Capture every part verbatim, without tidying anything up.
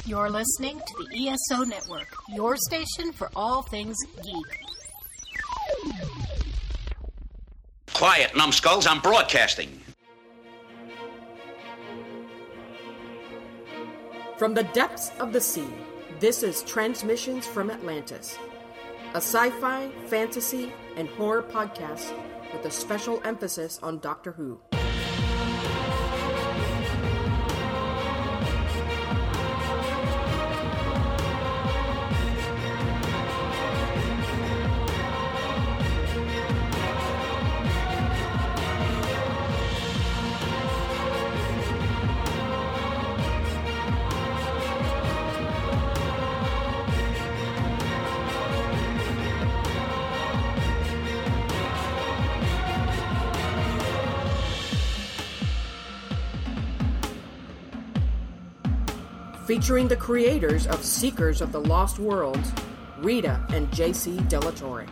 You're listening to the E S O Network, your station for all things geek. Quiet, numbskulls, I'm broadcasting. From the depths of the sea, this is Transmissions from Atlantis, a sci-fi, fantasy, and horror podcast with a special emphasis on Doctor Who. Featuring the creators of Seekers of the Lost Worlds, Rita and J C Delatorre.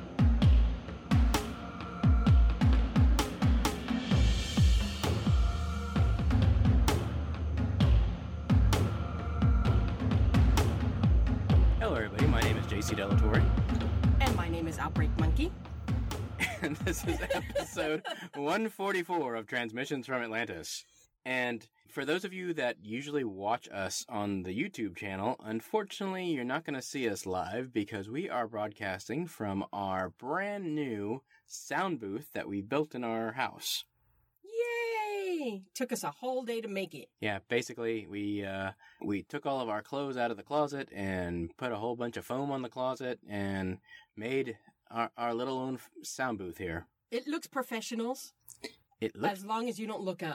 Hello everybody, my name is J C Delatorre. And my name is Outbreak Monkey. And this is episode one forty-four of Transmissions from Atlantis. And for those of you that usually watch us on the YouTube channel, unfortunately, you're not going to see us live because we are broadcasting from our brand new sound booth that we built in our house. Yay! Took us a whole day to make it. Yeah, basically, we uh, we took all of our clothes out of the closet and put a whole bunch of foam on the closet and made our, our little own sound booth here. It looks professionals. It looks... As long as you don't look up.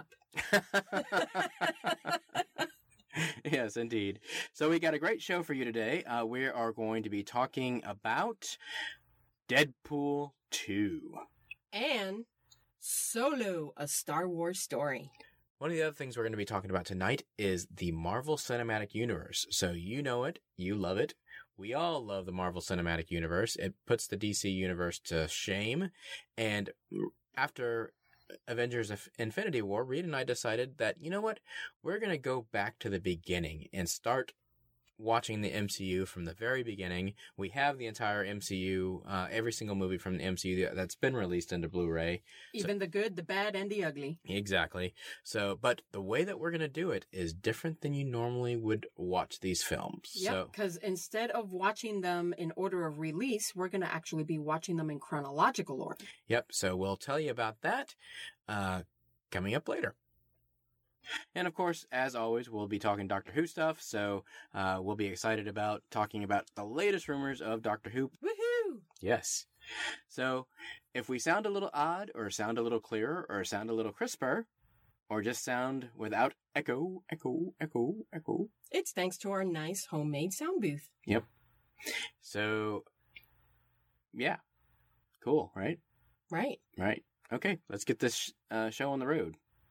Yes, indeed. So we got a great show for you today. Uh, we are going to be talking about Deadpool two. And Solo, a Star Wars story. One of the other things we're going to be talking about tonight is the Marvel Cinematic Universe. So you know it. You love it. We all love the Marvel Cinematic Universe. It puts the D C Universe to shame. And after Avengers Infinity War, Reed and I decided that, you know what, we're going to go back to the beginning and start watching the M C U from the very beginning. We have the entire M C U, uh, every single movie from the M C U that's been released into Blu-ray. Even so, the good, the bad, and the ugly. Exactly. So, but the way that we're going to do it is different than you normally would watch these films. Yeah, because so, instead of watching them in order of release, we're going to actually be watching them in chronological order. Yep. So we'll tell you about that uh, coming up later. And of course, as always, we'll be talking Doctor Who stuff, so uh, we'll be excited about talking about the latest rumors of Doctor Who. Woohoo! Yes. So, if we sound a little odd, or sound a little clearer, or sound a little crisper, or just sound without echo, echo, echo, echo, it's thanks to our nice homemade sound booth. Yep. So, yeah. Cool, right? Right. Right. Okay, let's get this uh, show on the road.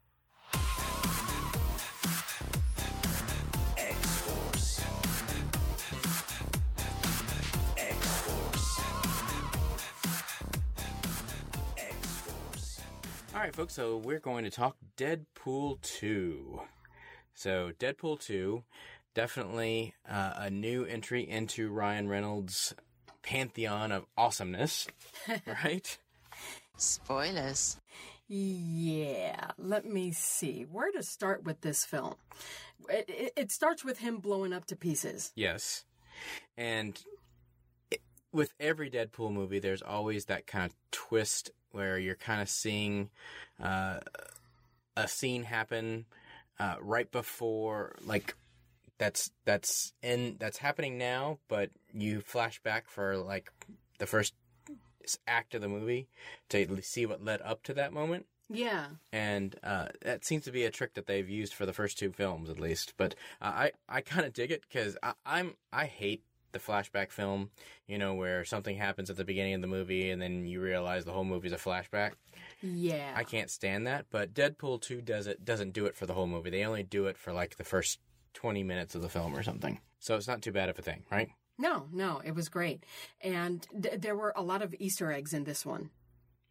All right, folks, so we're going to talk Deadpool two. So, Deadpool two, definitely uh, a new entry into Ryan Reynolds' pantheon of awesomeness, right? Spoilers. Yeah, let me see. Where to start with this film? It, it, it starts with him blowing up to pieces. Yes. And it, with every Deadpool movie, there's always that kind of twist where you're kind of seeing uh, a scene happen uh, right before, like, that's that's in that's happening now, but you flash back for like the first act of the movie to see what led up to that moment. Yeah, and uh, that seems to be a trick that they've used for the first two films, at least. But uh, I I kind of dig it because I'm I hate the flashback film, you know, where something happens at the beginning of the movie and then you realize the whole movie's a flashback. Yeah. I can't stand that, but Deadpool two does it, doesn't do it for the whole movie. They only do it for like the first twenty minutes of the film or something. So it's not too bad of a thing, right? No, no, it was great. And th- there were a lot of Easter eggs in this one.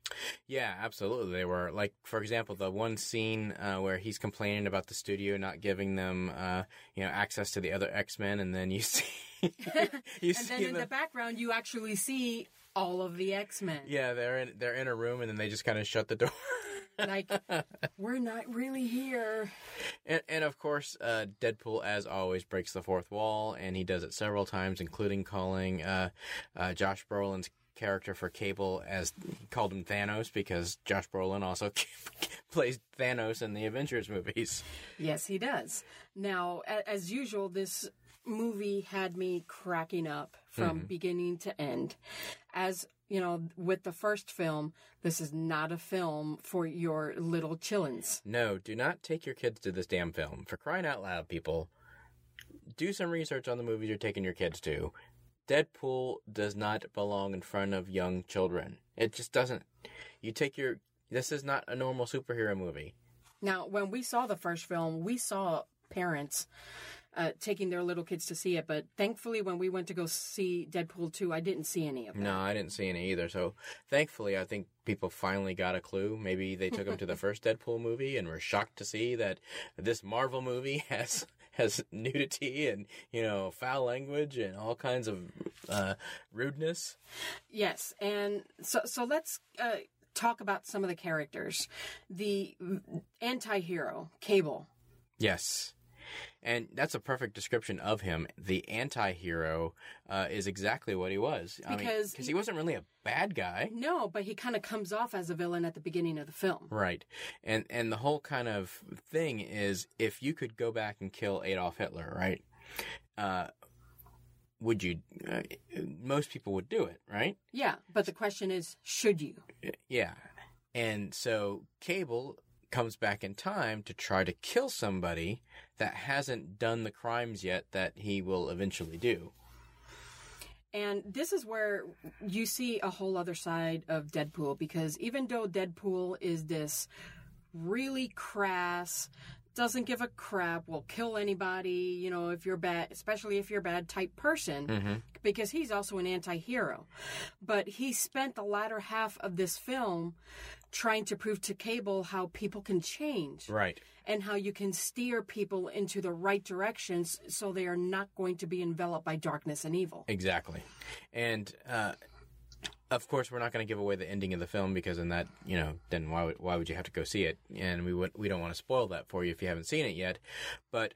Yeah, absolutely. They were like, for example, the one scene uh, where he's complaining about the studio not giving them, uh, you know, access to the other X-Men, and then you see, you and see then in them, the background, you actually see all of the X-Men. yeah, they're in they're in a room, and then they just kind of shut the door. Like, we're not really here. And, and of course, uh, Deadpool, as always, breaks the fourth wall, and he does it several times, including calling uh, uh, Josh Brolin's character for Cable, as he called him Thanos, because Josh Brolin also plays Thanos in the Avengers movies. Yes, he does. Now, a- as usual, this movie had me cracking up from Mm-hmm. beginning to end. As, you know, with the first film, this is not a film for your little chillins. No, do not take your kids to this damn film. For crying out loud, people, do some research on the movies you're taking your kids to. Deadpool does not belong in front of young children. It just doesn't. You take your... This is not a normal superhero movie. Now, when we saw the first film, we saw parents uh, taking their little kids to see it, but thankfully when we went to go see Deadpool two, I didn't see any of them. No, I didn't see any either. So, thankfully, I think people finally got a clue. Maybe they took them to the first Deadpool movie and were shocked to see that this Marvel movie has... has nudity and, you know, foul language and all kinds of uh, rudeness. Yes, and so so let's uh, talk about some of the characters. The anti-hero, Cable. Yes. And that's a perfect description of him. The anti-hero uh, is exactly what he was. I Because because he- he wasn't really a bad guy. No, but he kind of comes off as a villain at the beginning of the film. Right. And and the whole kind of thing is, if you could go back and kill Adolf Hitler, right? Uh, would you? Uh, most people would do it, right? Yeah, but the question is, should you? Yeah. And so Cable comes back in time to try to kill somebody that hasn't done the crimes yet that he will eventually do. And this is where you see a whole other side of Deadpool, because even though Deadpool is this really crass, doesn't give a crap, will kill anybody, you know, if you're bad, especially if you're a bad type person, Mm-hmm. because he's also an anti-hero. But he spent the latter half of this film trying to prove to Cable how people can change. Right. And how you can steer people into the right directions so they are not going to be enveloped by darkness and evil. Exactly. And, uh, of course, we're not going to give away the ending of the film, because in that, you know, then why would, why would you have to go see it? And we would, we don't want to spoil that for you if you haven't seen it yet. But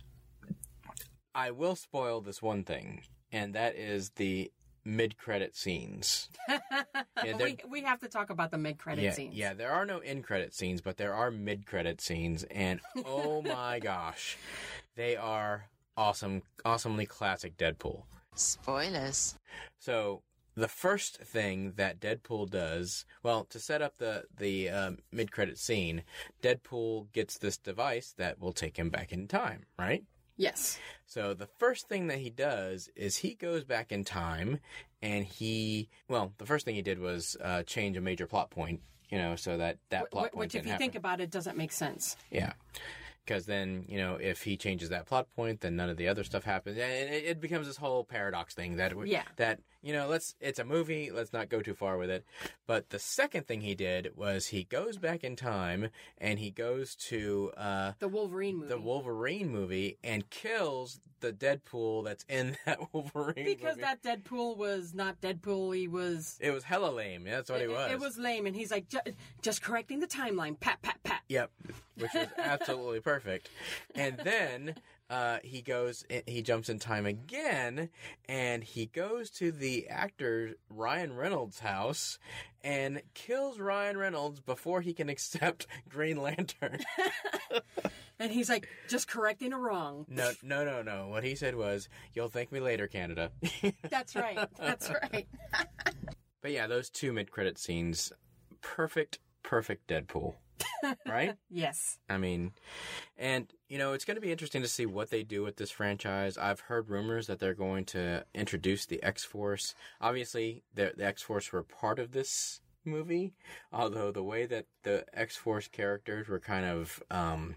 I will spoil this one thing, and that is the mid-credit scenes. Yeah, they're- we, we have to talk about the mid-credit yeah, scenes. yeah, there are no end-credit scenes, but there are mid-credit scenes, and oh my gosh, they are awesome, awesomely classic Deadpool. Spoilers. So the first thing that Deadpool does, well, to set up the the um, mid-credit scene, Deadpool gets this device that will take him back in time, right? Yes. So the first thing that he does is he goes back in time, and he, well, the first thing he did was uh, change a major plot point, you know, so that that plot Wh- point Which, if didn't you happen. think about it, doesn't make sense. Yeah. Because then, you know, if he changes that plot point, then none of the other stuff happens. And it, it becomes this whole paradox thing that, we, Yeah. that, you know, let's, it's a movie, let's not go too far with it. But the second thing he did was he goes back in time, and he goes to uh, The Wolverine movie. the Wolverine movie and kills the Deadpool that's in that Wolverine Because movie. that Deadpool was not Deadpool, he was... It was hella lame. That's what it, he was. It was lame, and he's like, "Ju- just correcting the timeline. Pat, pat, pat. Yep, which was absolutely perfect. And then uh, he goes, he jumps in time again, and he goes to the actor Ryan Reynolds' house and kills Ryan Reynolds before he can accept Green Lantern. And he's like, just correcting a wrong. No, no, no, no. What he said was, "You'll thank me later, Canada." That's right. That's right. But yeah, those two mid-credit scenes, perfect, perfect Deadpool. Right? Yes. I mean, and, you know, it's going to be interesting to see what they do with this franchise. I've heard rumors that they're going to introduce the X-Force. Obviously, the, the X-Force were part of this movie, although the way that the X-Force characters were kind of, um,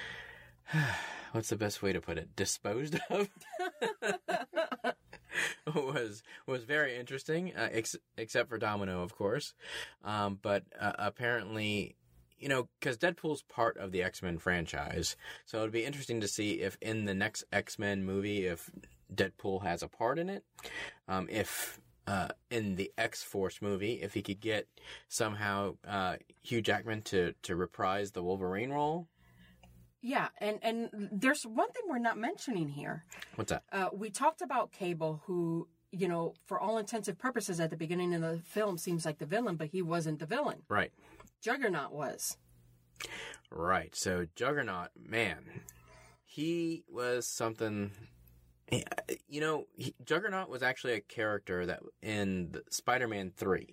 what's the best way to put it? Disposed of? was was very interesting, uh, ex- except for Domino, of course. Um, but uh, apparently, you know, because Deadpool's part of the X-Men franchise, so it'd be interesting to see if in the next X-Men movie, if Deadpool has a part in it, um, if uh, in the X-Force movie, if he could get somehow uh, Hugh Jackman to to reprise the Wolverine role. Yeah, and, and there's one thing we're not mentioning here. What's that? Uh, we talked about Cable, who, you know, for all intensive purposes at the beginning of the film seems like the villain, but he wasn't the villain. Right. Juggernaut was. Right. So Juggernaut, man, he was something. You know, he, Juggernaut was actually a character that in the Spider-Man three,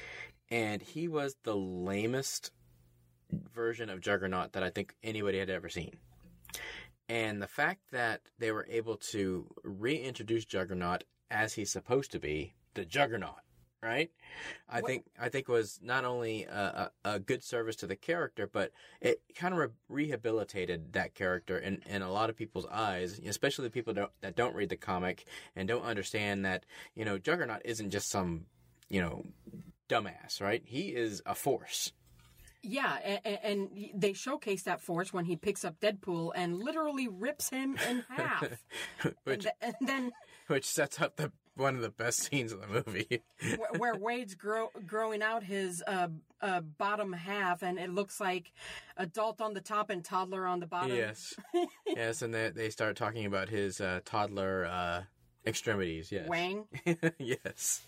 and he was the lamest version of Juggernaut that I think anybody had ever seen. And the fact that they were able to reintroduce Juggernaut as he's supposed to be, the Juggernaut, right? I what? think I think was not only a, a, a good service to the character, but it kind of re- rehabilitated that character in, in a lot of people's eyes, especially the people don't, that don't read the comic and don't understand that, you know, Juggernaut isn't just some, you know, dumbass, right? He is a force. Yeah, and, and they showcase that force when he picks up Deadpool and literally rips him in half. which, and, th- and then, which sets up the one of the best scenes of the movie, where, where Wade's grow, growing out his uh, uh, bottom half, and it looks like adult on the top and toddler on the bottom. Yes, yes, and they they start talking about his uh, toddler uh, extremities. Yes, Wang. Yes.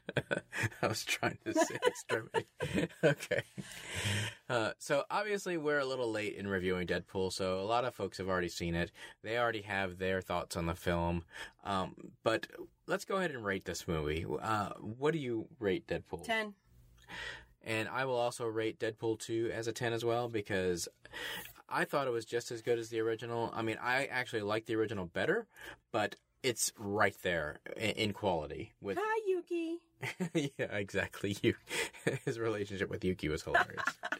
I was trying to say extremity. Okay. Uh, so obviously we're a little late in reviewing Deadpool, so a lot of folks have already seen it. They already have their thoughts on the film. Um, but let's go ahead and rate this movie. Uh, what do you rate Deadpool? ten. And I will also rate Deadpool two as a ten as well, because I thought it was just as good as the original. I mean, I actually like the original better, but it's right there in quality. With Hi, Yuki. Yeah, exactly. You, his relationship with Yuki was hilarious.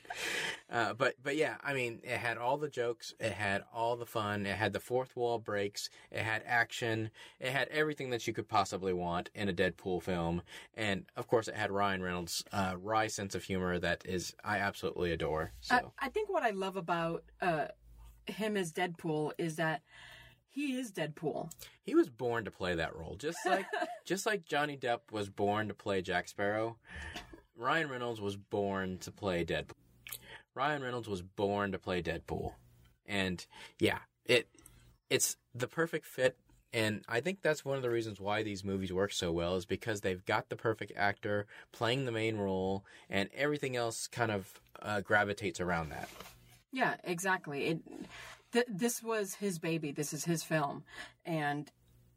uh, but but yeah, I mean, it had all the jokes, it had all the fun, it had the fourth wall breaks, it had action, it had everything that you could possibly want in a Deadpool film, and of course, it had Ryan Reynolds' uh, wry sense of humor that is I absolutely adore. So I, I think what I love about uh, him as Deadpool is that he is Deadpool. He was born to play that role, just like just like Johnny Depp was born to play Jack Sparrow. Ryan Reynolds was born to play Deadpool. Ryan Reynolds was born to play Deadpool, and yeah, it it's the perfect fit. And I think that's one of the reasons why these movies work so well, is because they've got the perfect actor playing the main role, and everything else kind of uh, gravitates around that. Yeah, exactly. It. Th- this was his baby. This is his film. And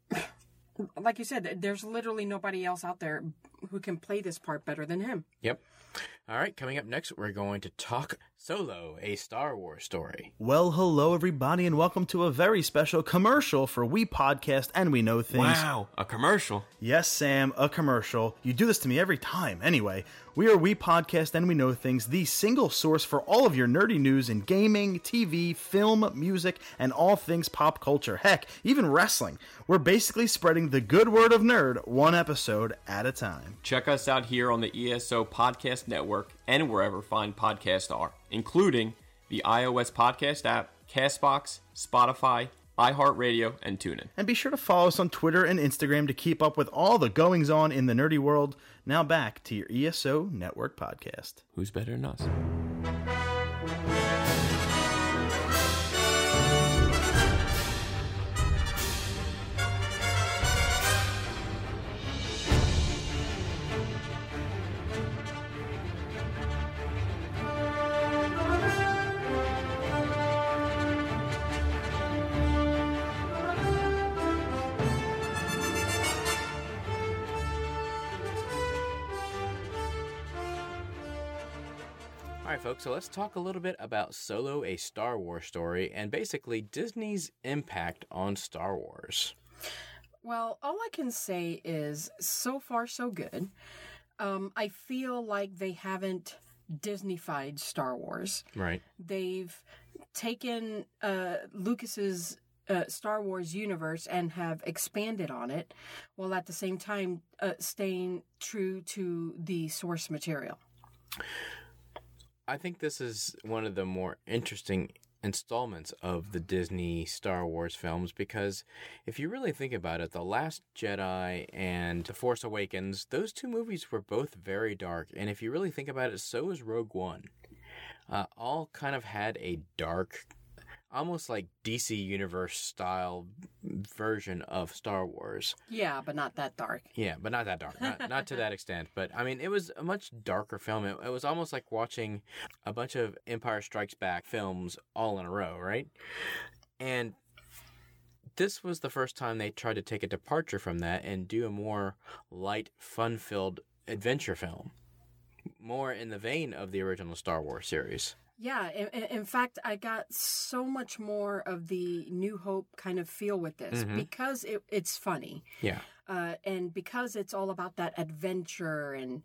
like you said, there's literally nobody else out there who can play this part better than him. Yep. All right, coming up next, we're going to talk Solo, a Star Wars story. Well, hello, everybody, and welcome to a very special commercial for We Podcast and We Know Things. Wow, a commercial? Yes, Sam, a commercial. You do this to me every time. Anyway, we are We Podcast and We Know Things, the single source for all of your nerdy news in gaming, T V, film, music, and all things pop culture. Heck, even wrestling. We're basically spreading the good word of nerd one episode at a time. Check us out here on the E S O Podcast Network and wherever fine podcasts are, including the iOS podcast app, CastBox, Spotify, iHeartRadio, and TuneIn. And be sure to follow us on Twitter and Instagram to keep up with all the goings-on in the nerdy world. Now back to your E S O Network podcast. Who's better than us? All right, folks, so let's talk a little bit about Solo, a Star Wars story, and basically Disney's impact on Star Wars. Well, all I can say is, so far, so good. Um, I feel like they haven't Disney-fied Star Wars. Right. They've taken uh, Lucas's uh, Star Wars universe and have expanded on it, while at the same time uh, staying true to the source material. I think this is one of the more interesting installments of the Disney Star Wars films, because if you really think about it, The Last Jedi and The Force Awakens, those two movies were both very dark. And if you really think about it, so is Rogue One. Uh, all kind of had a dark, almost like D C Universe style version of Star Wars. Yeah, but not that dark. Yeah, but not that dark. Not, not to that extent. But, I mean, it was a much darker film. It, it was almost like watching a bunch of Empire Strikes Back films all in a row, right? And this was the first time they tried to take a departure from that and do a more light, fun-filled adventure film. More in the vein of the original Star Wars series. Yeah, in, in fact, I got so much more of the New Hope kind of feel with this Mhm. because it, it's funny. Yeah. Uh, and because it's all about that adventure and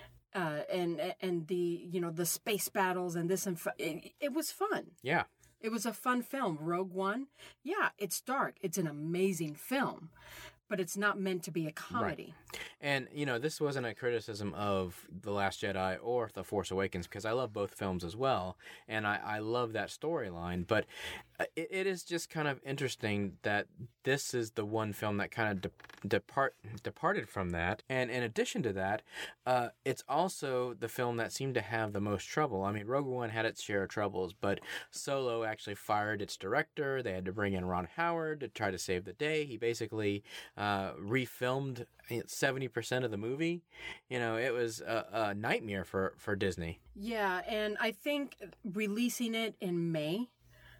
uh, and and the you know the space battles and this and fu- it, it was fun. Yeah. It was a fun film. Rogue One, yeah, it's dark. It's an amazing film, but it's not meant to be a comedy. And, you know, this wasn't a criticism of The Last Jedi or The Force Awakens, because I love both films as well, and I, I love that storyline, but it, it is just kind of interesting that this is the one film that kind of de- depart departed from that, and in addition to that, uh, it's also the film that seemed to have the most trouble. I mean, Rogue One had its share of troubles, but Solo actually fired its director. They had to bring in Ron Howard to try to save the day. He basically uh, refilmed seventy percent of the movie. You know, it was a, a nightmare for, for Disney. Yeah, and I think releasing it in May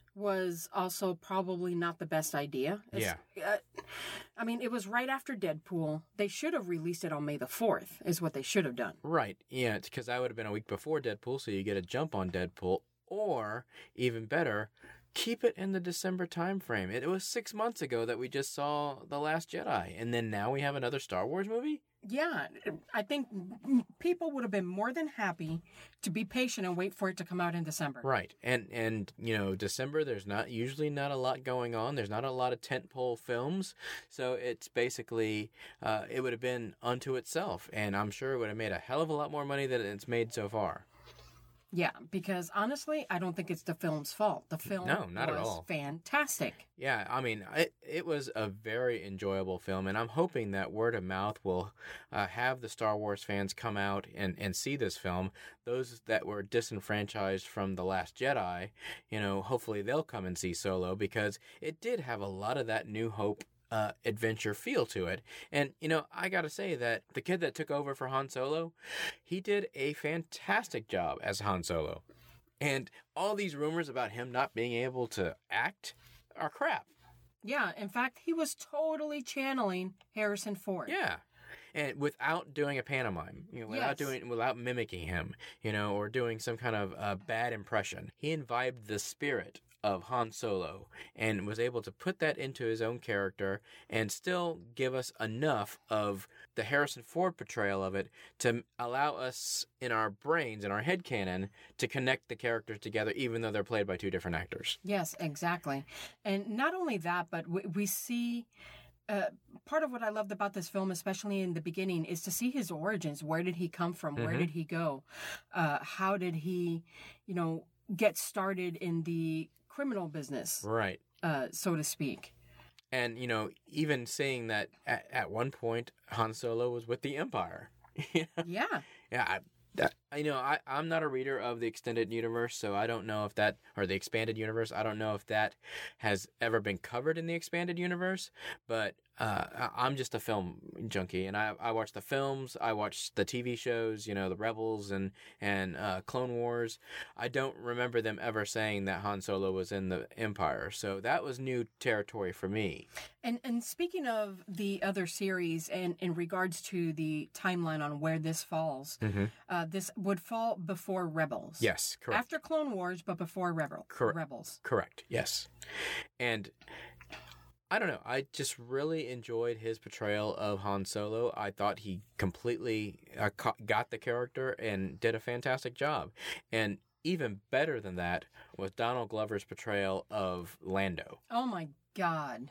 was also probably not the best idea. Yeah. Uh, I mean, it was right after Deadpool. They should have released it on May the fourth, is what they should have done. Right. Yeah, because that would have been a week before Deadpool, so you get a jump on Deadpool. Or, even better, keep it in the December time frame. It was six months ago that we just saw The Last Jedi, and then now we have another Star Wars movie? Yeah, I think people would have been more than happy to be patient and wait for it to come out in December. Right. And, and you know, December, there's not usually not a lot going on. There's not a lot of tentpole films. So it's basically, uh, it would have been unto itself. And I'm sure it would have made a hell of a lot more money than it's made so far. Yeah, because honestly, I don't think it's the film's fault. The film No, not at was all. fantastic. Yeah, I mean, it, it was a very enjoyable film, and I'm hoping that word of mouth will uh, have the Star Wars fans come out and, and see this film. Those that were disenfranchised from The Last Jedi, you know, hopefully they'll come and see Solo, because it did have a lot of that New Hope Uh, adventure feel to it. And, you know, I gotta say that the kid that took over for Han Solo, he did a fantastic job as Han Solo. And all these rumors about him not being able to act are crap. Yeah, in fact, he was totally channeling Harrison Ford. Yeah. And without doing a pantomime, you know, without Yes. doing, without mimicking him, you know, or doing some kind of uh, bad impression. He imbibed the spirit of Han Solo and was able to put that into his own character and still give us enough of the Harrison Ford portrayal of it to allow us in our brains, in our headcanon, to connect the characters together, even though they're played by two different actors. Yes, exactly. And not only that, but we, we see uh, part of what I loved about this film, especially in the beginning, is to see his origins. Where did he come from? Where Mhm. did he go? Uh, how did he, you know, get started in the criminal business, Right. uh, so to speak? And, you know, even saying that at, at one point, Han Solo was with the Empire. You know? Yeah. Yeah, I, that, I know I, I'm not a reader of the extended universe, so I don't know if that, or the expanded universe, I don't know if that has ever been covered in the expanded universe, but uh, I- I'm just a film junkie, and I, I watch the films, I watch the T V shows, you know, the Rebels and, and uh, Clone Wars. I don't remember them ever saying that Han Solo was in the Empire, so that was new territory for me. And and speaking of the other series, and in regards to the timeline on where this falls, Mm-hmm. uh, this would fall before Rebels. Yes, correct. After Clone Wars, but before Rebel, Correct. Rebels. Correct. Yes. And I don't know. I just really enjoyed his portrayal of Han Solo. I thought he completely uh, ca- got the character and did a fantastic job. And even better than that was Donald Glover's portrayal of Lando. Oh my God.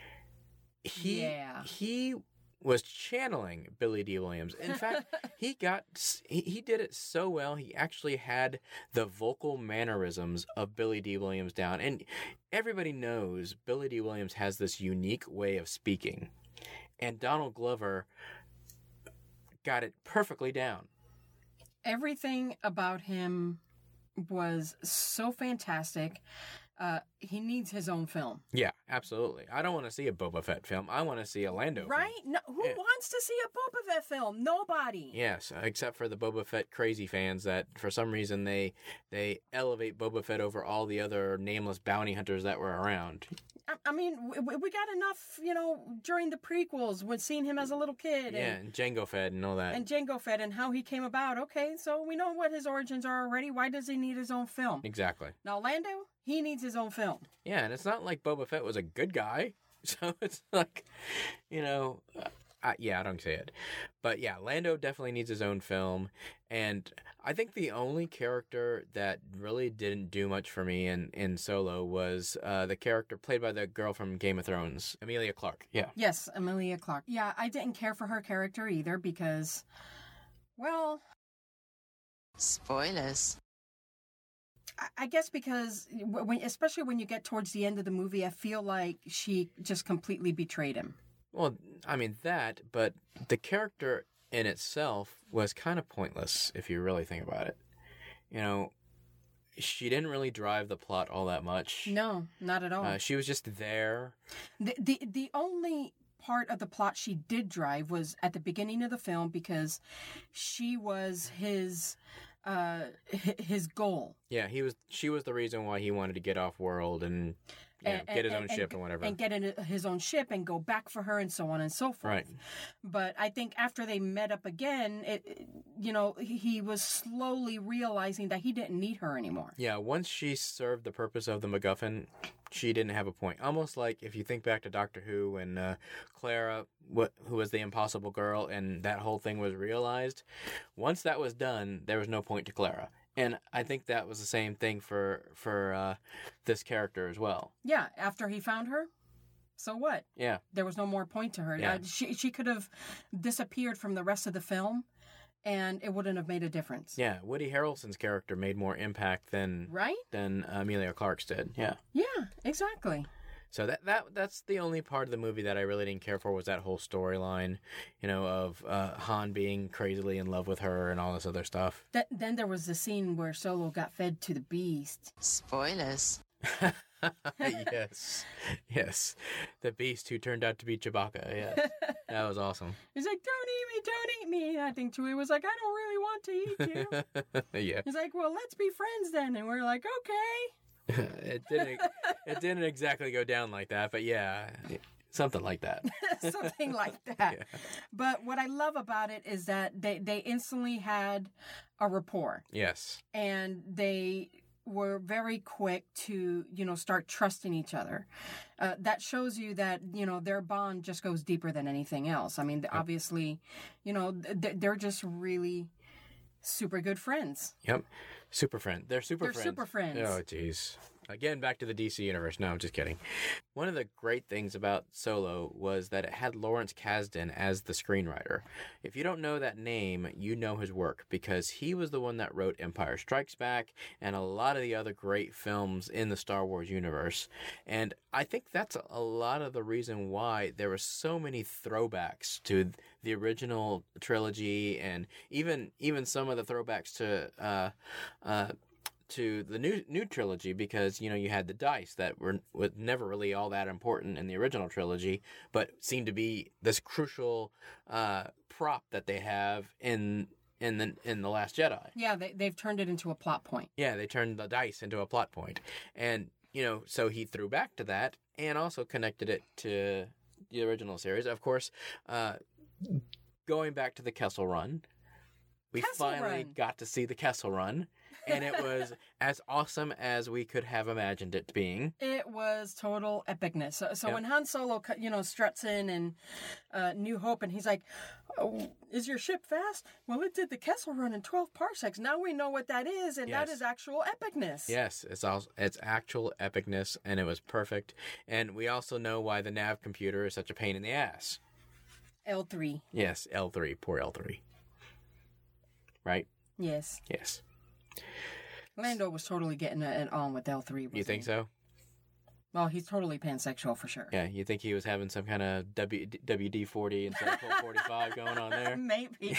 He, Yeah. He was channeling Billy D. Williams. In fact, he got he, he did it so well. He actually had the vocal mannerisms of Billy D. Williams down. And everybody knows Billy D. Williams has this unique way of speaking. And Donald Glover got it perfectly down. Everything about him was so fantastic. Uh, he needs his own film. Yeah, absolutely. I don't want to see a Boba Fett film. I want to see a Lando film. Right? No, who Yeah. wants to see a Boba Fett film? Nobody. Yes, except for the Boba Fett crazy fans that, for some reason, they they elevate Boba Fett over all the other nameless bounty hunters that were around. I, I mean, we, we got enough, you know, during the prequels when seeing him as a little kid. Yeah, And, and Jango Fett and all that. and Jango Fett and how he came about. Okay, so we know what his origins are already. Why does he need his own film? Exactly. Now, Lando, he needs his own film. Yeah, and it's not like Boba Fett was a good guy. So it's like, you know, uh, I, yeah, I don't say it. But yeah, Lando definitely needs his own film. And I think the only character that really didn't do much for me in, in Solo was uh, the character played by the girl from Game of Thrones, Emilia Clarke. Yeah. Yes, Emilia Clarke. Yeah, I didn't care for her character either because, well, Spoilers. I- I guess because, when, especially when you get towards the end of the movie, I feel like she just completely betrayed him. Well, I mean that, but the character in itself was kind of pointless if you really think about it. You know, she didn't really drive the plot all that much. No, not at all. Uh, she was just there. The, the the only part of the plot she did drive was at the beginning of the film because she was his uh hi- his goal. Yeah, he was. She was the reason why he wanted to get off world and you know, And- get his and- own and- ship and whatever. And get in his own ship and go back for her and so on and so forth. Right. But I think after they met up again, it, it- you know, he he was slowly realizing that he didn't need her anymore. Yeah, once she served the purpose of the MacGuffin, she didn't have a point. Almost like if you think back to Doctor Who when uh, Clara, what, who was the impossible girl, and that whole thing was realized. Once that was done, there was no point to Clara. And I think that was the same thing for for uh, this character as well. Yeah, after he found her, so what? Yeah, There was no more point to her. Yeah. Uh, she she could have disappeared from the rest of the film, and it wouldn't have made a difference. yeah. Woody Harrelson's character made more impact than Right? than Amelia Clark's did. Yeah. Yeah, exactly. So that that that's the only part of the movie that I really didn't care for was that whole storyline, you know, of uh, Han being crazily in love with her and all this other stuff. Th- then there was the scene where Solo got fed to the beast. Spoilers. Yes, yes, the beast who turned out to be Chewbacca. Yes, that was awesome. He's like, "Don't eat me, don't eat me." And I think Chewie was like, "I don't really want to eat you." Yeah, He's like, "Well, let's be friends then." And we're like, "Okay." it didn't it didn't exactly go down like that, but yeah, something like that. Something like that. Yeah. But what I love about it is that they, they instantly had a rapport Yes, and they were very quick to, you know, start trusting each other. Uh, that shows you that, you know, their bond just goes deeper than anything else. I mean, obviously, you know, th- they're just really super good friends. yep, super friend. They're super They're friends. super friends. Oh, jeez. Again, back to the D C universe. No, I'm just kidding. One of the great things about Solo was that it had Lawrence Kasdan as the screenwriter. If you don't know that name, you know his work because he was the one that wrote Empire Strikes Back and a lot of the other great films in the Star Wars universe. And I think that's a lot of the reason why there were so many throwbacks to the original trilogy and even even some of the throwbacks to uh, uh, to the new new trilogy because you know you had the dice that were was never really all that important in the original trilogy, but seemed to be this crucial uh, prop that they have in in the in the Last Jedi. Yeah, they, they've turned it into a plot point. Yeah, they turned the dice into a plot point, and you know so he threw back to that and also connected it to the original series. Of course, uh, going back to the Kessel Run. We Kessel finally Run. got to see the Kessel Run, and it was as awesome as we could have imagined it being. It was total epicness. So, so Yeah. when Han Solo, you know, struts in and uh, New Hope, and he's like, oh, is your ship fast? Well, it did the Kessel Run in twelve parsecs. Now we know what that is, and Yes. that is actual epicness. Yes, it's also, it's actual epicness, and it was perfect. And we also know why the nav computer is such a pain in the ass. L three. Yes, L three. Poor L three. Right? Yes. Yes. Lando was totally getting it on with L three. You think so? Well, he's totally pansexual for sure. Yeah, you think he was having some kind of w, W D forty instead of forty-five going on there? Maybe.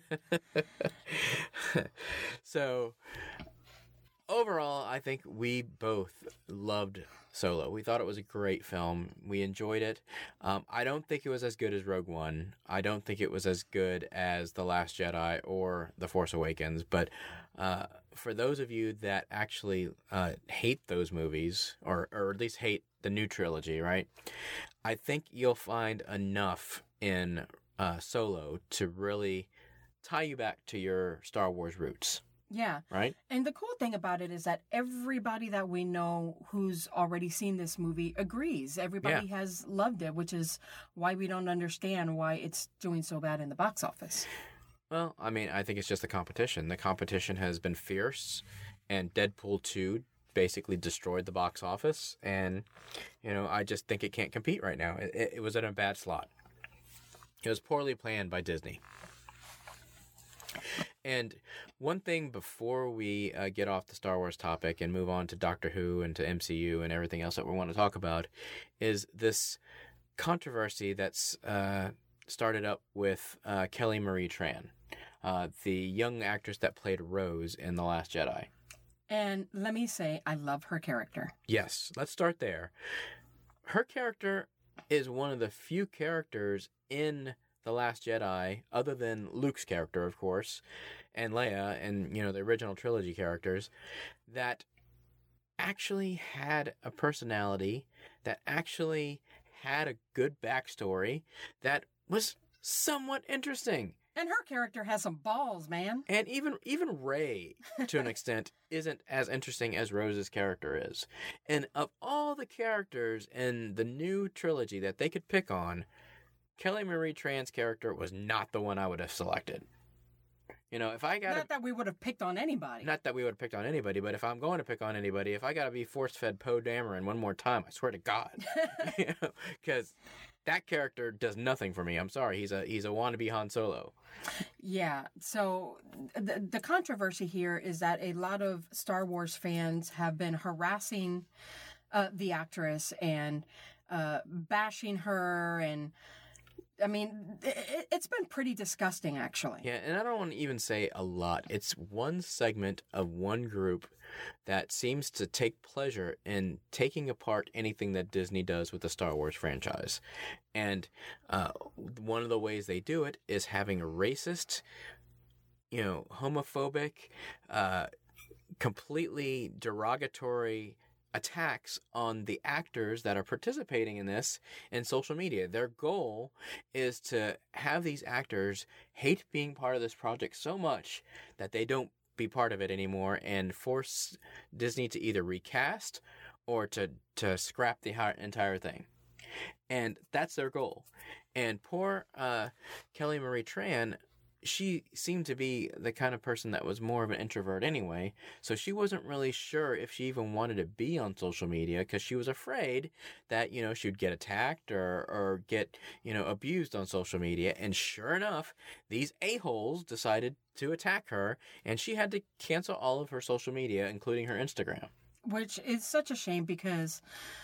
So, overall, I think we both loved Solo. We thought it was a great film. We enjoyed it. Um, I don't think it was as good as Rogue One. I don't think it was as good as The Last Jedi or The Force Awakens. But uh, for those of you that actually uh, hate those movies, or, or at least hate the new trilogy, right? I think you'll find enough in uh, Solo to really tie you back to your Star Wars roots. Yeah. Right? And the cool thing about it is that everybody that we know who's already seen this movie agrees. Everybody Yeah. has loved it, which is why we don't understand why it's doing so bad in the box office. Well, I mean, I think it's just the competition. The competition has been fierce, and Deadpool two basically destroyed the box office, and, you know, I just think it can't compete right now. It, it was in a bad slot. It was poorly planned by Disney. And one thing before we uh, get off the Star Wars topic and move on to Doctor Who and to M C U and everything else that we want to talk about is this controversy that's uh, started up with uh, Kelly Marie Tran, uh, the young actress that played Rose in The Last Jedi. And let me say, I love her character. Yes, let's start there. Her character is one of the few characters in The Last Jedi, other than Luke's character, of course, and Leia, and, you know, the original trilogy characters, that actually had a personality, that actually had a good backstory, that was somewhat interesting. And her character has some balls, man. And even even Rey, to an extent, isn't as interesting as Rose's character is. And of all the characters in the new trilogy that they could pick on, Kelly Marie Tran's character was not the one I would have selected. You know, if I got Not that we would have picked on anybody. not that we would have picked on anybody, but if I'm going to pick on anybody, if I got to be force-fed Poe Dameron one more time, I swear to God, you know, because that character does nothing for me. I'm sorry, he's a he's a wannabe Han Solo. Yeah. So the, the controversy here is that a lot of Star Wars fans have been harassing uh, the actress and uh, bashing her. And I mean, it, it's been pretty disgusting, actually. Yeah, and I don't want to even say a lot. It's one segment of one group that seems to take pleasure in taking apart anything that Disney does with the Star Wars franchise. And uh, one of the ways they do it is having a racist, you know, homophobic, uh, completely derogatory attacks on the actors that are participating in this in social media. Their goal is to have these actors hate being part of this project so much that they don't be part of it anymore and force Disney to either recast or to, to scrap the entire thing. And that's their goal. And poor uh, Kelly Marie Tran, she seemed to be the kind of person that was more of an introvert anyway, so she wasn't really sure if she even wanted to be on social media because she was afraid that, you know, she would get attacked or, or get, you know, abused on social media. And sure enough, these a-holes decided to attack her, and she had to cancel all of her social media, including her Instagram. Which is such a shame because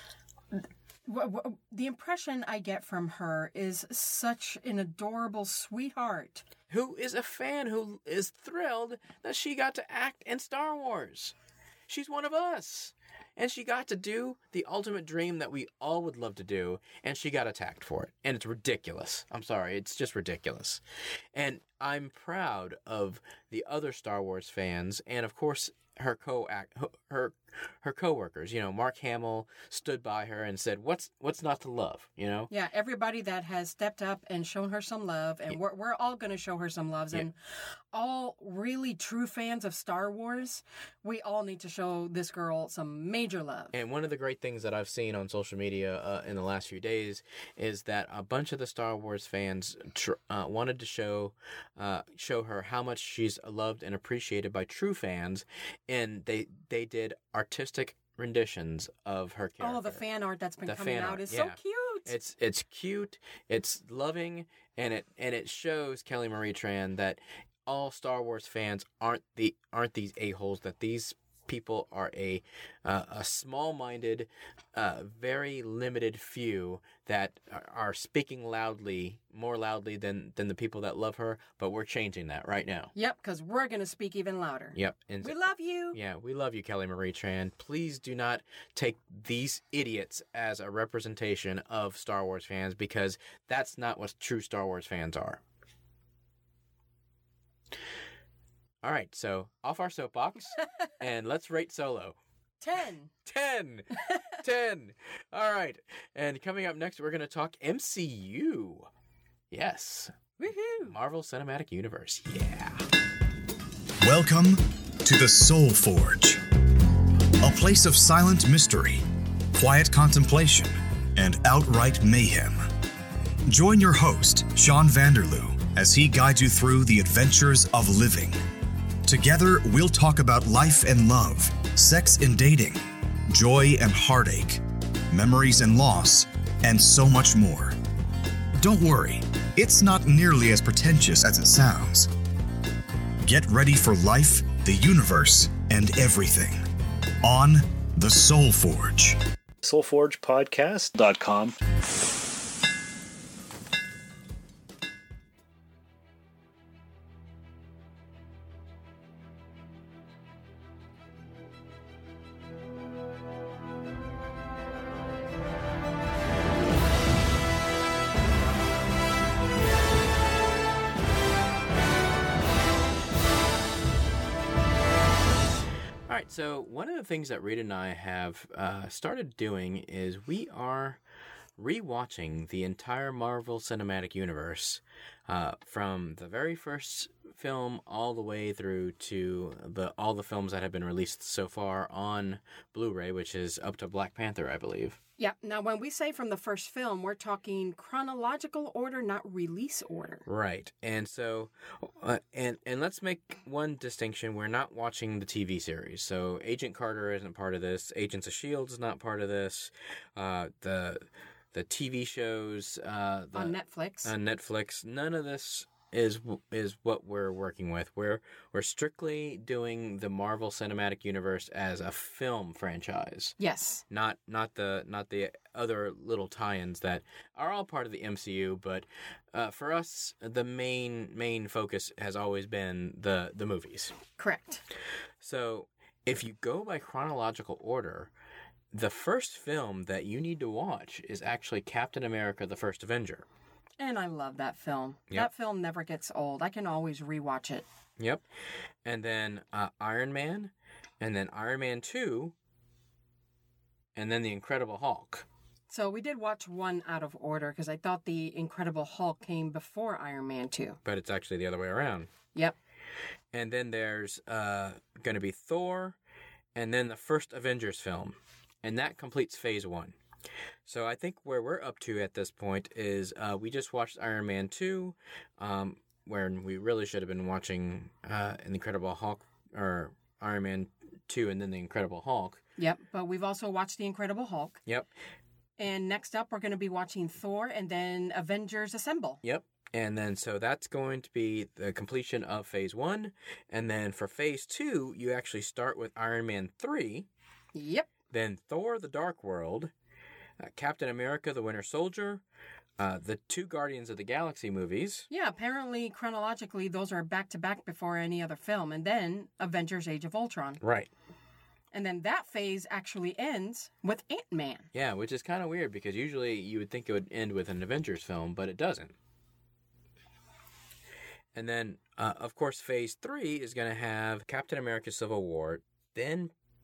w- w- the impression I get from her is such an adorable sweetheart. Who is a fan, who is thrilled that she got to act in Star Wars. She's one of us. And she got to do the ultimate dream that we all would love to do, and she got attacked for it. And it's ridiculous. I'm sorry, it's just ridiculous. And I'm proud of the other Star Wars fans, and of course her co-act, her her coworkers. You know, Mark Hamill stood by her and said, "What's what's not to love?" You know. Yeah, everybody that has stepped up and shown her some love, and we're we're all going to show her some loves, Yeah. and all really true fans of Star Wars, we all need to show this girl some major love. And one of the great things that I've seen on social media uh, in the last few days is that a bunch of the Star Wars fans tr- uh, wanted to show uh, show her how much she's loved and appreciated by true fans, and they they did artistic renditions of her character. Oh, the fan art that's been The coming fan out art, is yeah. so cute. It's it's cute, it's loving, and it and it shows Kelly Marie Tran that all Star Wars fans aren't the aren't these a-holes, that these people are a uh, a small-minded, uh, very limited few that are, are speaking loudly, more loudly than than the people that love her. But we're changing that right now. Yep, because we're going to speak even louder. Yep. And We love you. yeah, we love you, Kelly Marie Tran. Please do not take these idiots as a representation of Star Wars fans, because that's not what true Star Wars fans are. All right, so off our soapbox, and let's rate Solo. Ten. Ten! Ten! All right, and coming up next, we're going to talk M C U. Yes. Woohoo. Marvel Cinematic Universe. Yeah. Welcome to the Soul Forge, a place of silent mystery, quiet contemplation, and outright mayhem. Join your host, Sean Vanderloo, as he guides you through the adventures of living. Together, we'll talk about life and love, sex and dating, joy and heartache, memories and loss, and so much more. Don't worry, it's not nearly as pretentious as it sounds. Get ready for life, the universe, and everything on The Soul Forge. soul forge podcast dot com. All right, so one of the things that Rita and I have uh, started doing is we are rewatching the entire Marvel Cinematic Universe uh, from the very first film all the way through to the all the films that have been released so far on Blu-ray, which is up to Black Panther, I believe. Yeah, now when we say from the first film, we're talking chronological order, not release order. Right, and so, uh, and and let's make one distinction: we're not watching the T V series. So Agent Carter isn't part of this. Agents of S H I E L D is not part of this. Uh, the the T V shows uh, the, On Netflix. on Netflix, none of this is is what we're working with. We're we're strictly doing the Marvel Cinematic Universe as a film franchise. Yes. Not not the not the other little tie-ins that are all part of the M C U, but uh, for us, the main main focus has always been the the movies. Correct. So if you go by chronological order, the first film that you need to watch is actually Captain America: The First Avenger. And I love that film. Yep. That film never gets old. I can always rewatch it. Yep. And then uh, Iron Man, and then Iron Man two, and then The Incredible Hulk. So we did watch one out of order because I thought The Incredible Hulk came before Iron Man two. But it's actually the other way around. Yep. And then there's uh, going to be Thor, and then the first Avengers film. And that completes phase one. So I think where we're up to at this point is uh, we just watched Iron Man two, um, where we really should have been watching uh, The Incredible Hulk, or Iron Man two and then The Incredible Hulk. Yep. But we've also watched The Incredible Hulk. Yep. And next up, we're going to be watching Thor and then Avengers Assemble. Yep. And then so that's going to be the completion of phase one. And then for phase two, you actually start with Iron Man three. Yep. Then Thor: The Dark World, uh, Captain America: The Winter Soldier, uh, the two Guardians of the Galaxy movies. Yeah, apparently, chronologically, those are back-to-back before any other film. And then Avengers Age of Ultron. Right. And then that phase actually ends with Ant-Man. Yeah, which is kind of weird because usually you would think it would end with an Avengers film, but it doesn't. And then, uh, of course, phase three is going to have Captain America: Civil War, then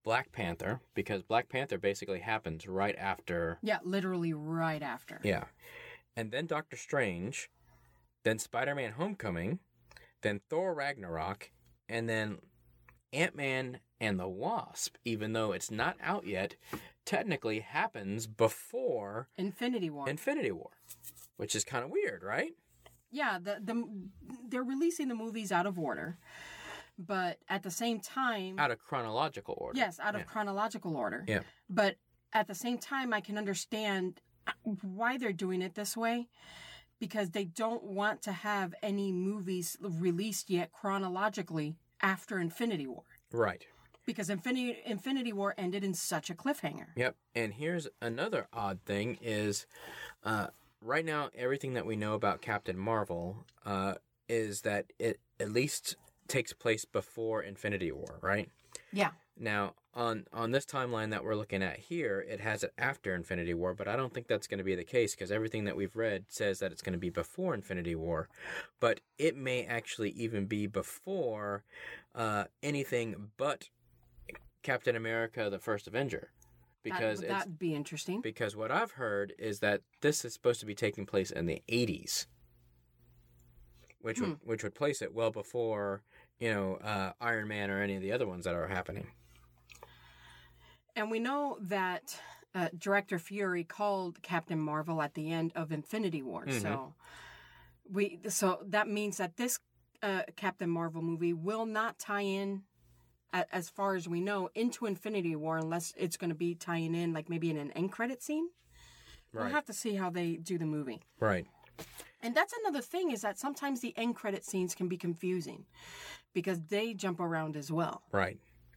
Black Panther, because Black Panther basically happens right after. Yeah, literally right after. Yeah. And then Doctor Strange, then Spider-Man Homecoming, then Thor Ragnarok, and then Ant-Man and the Wasp, even though it's not out yet, technically happens before Infinity War. Infinity War, which is kind of weird, right? Yeah, the the they're releasing the movies out of order, but at the same time, Out of chronological order. yes, out of Yeah. chronological order. Yeah. But at the same time, I can understand why they're doing it this way, because they don't want to have any movies released yet chronologically after Infinity War. Right. Because Infinity Infinity War ended in such a cliffhanger. Yep. And here's another odd thing is, uh, right now, everything that we know about Captain Marvel uh, is that it at least takes place before Infinity War, right? Yeah. Now, on on this timeline that we're looking at here, it has it after Infinity War, but I don't think that's going to be the case because everything that we've read says that it's going to be before Infinity War. But it may actually even be before uh, anything but Captain America, the First Avenger. Because that, it's, that'd be interesting. because what I've heard is that this is supposed to be taking place in the eighties, which Hmm. would which would place it well before, you know, uh, Iron Man or any of the other ones that are happening. And we know that uh, Director Fury called Captain Marvel at the end of Infinity War. Mhm. So we so that means that this uh, Captain Marvel movie will not tie in, a, as far as we know, into Infinity War unless it's going to be tying in like maybe in an end credit scene. Right. We'll have to see how they do the movie. Right. And that's another thing, is that sometimes the end credit scenes can be confusing because they jump around as well. Right.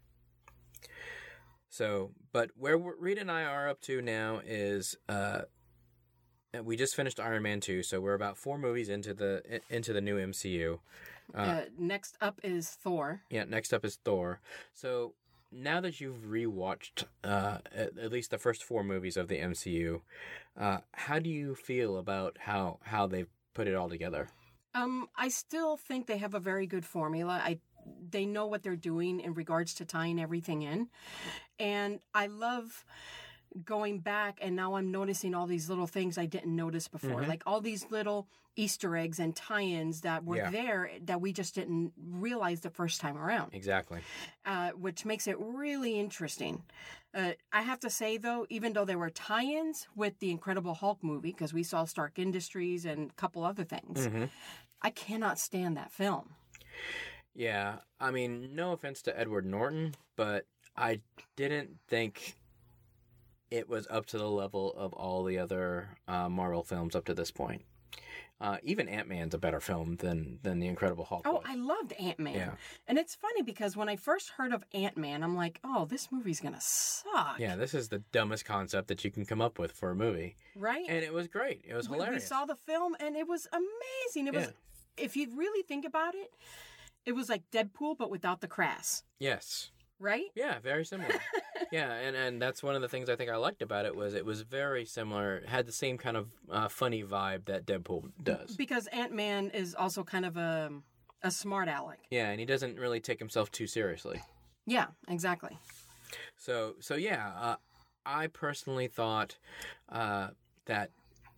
So, but where we're, Rita and I are up to now is, uh, we just finished Iron Man two, so we're about four movies into the into the new M C U. Uh, Uh, next up is Thor. yeah, next up is Thor. So now that you've rewatched uh, at, at least the first four movies of the M C U, uh, how do you feel about how how they've put it all together? Um, I still think they have a very good formula. I they know what they're doing in regards to tying everything in, and I love going back and now I'm noticing all these little things I didn't notice before, Mhm. like all these little Easter eggs and tie-ins that were Yeah. there that we just didn't realize the first time around. Exactly. Uh, which makes it really interesting. Uh, I have to say, though, even though there were tie-ins with the Incredible Hulk movie, because we saw Stark Industries and a couple other things, Mhm. I cannot stand that film. Yeah, I mean, no offense to Edward Norton, but I didn't think it was up to the level of all the other uh, Marvel films up to this point. Uh, even Ant-Man's a better film than, than The Incredible Hulk Oh, was. I loved Ant-Man. Yeah. And it's funny because when I first heard of Ant-Man, I'm like, oh, this movie's going to suck. Yeah, this is the dumbest concept that you can come up with for a movie. Right? And it was great. It was We- hilarious. We saw the film and it was amazing. It was, Yeah. if you really think about it, it was like Deadpool, but without the crass. Yes. Right? Yeah, very similar. yeah, and, and that's one of the things I think I liked about it was it was very similar, had the same kind of uh, funny vibe that Deadpool does. Because Ant-Man is also kind of a, a smart aleck. Yeah, and he doesn't really take himself too seriously. Yeah, exactly. So, so yeah, uh, I personally thought uh, that